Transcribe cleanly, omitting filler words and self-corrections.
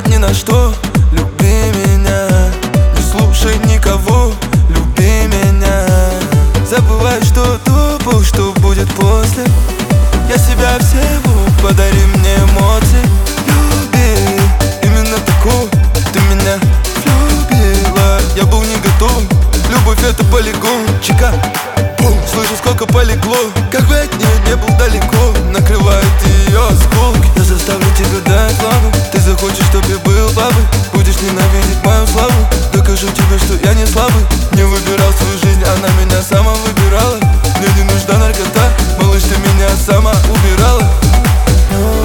глядеть ни на что. Люби меня, не слушай никого. Люби меня, забывай, что тупо, что будет после. Я себя всего, подари мне эмоции. Люби, именно такого ты меня любила. Я был не готов, любовь это полигон. Чика, бум, слышу, сколько полегло. Как бы от нее не был далеко, накрывает ее осколки. Я заставлю тебя дать славу. Ты захочешь, чтоб я был бабой. Будешь ненавидеть мою славу. Докажу тебе, что я не слабый. Не выбирал свою жизнь, она меня сама выбирала. Мне не нужна наркота, малыш, ты меня сама убирала.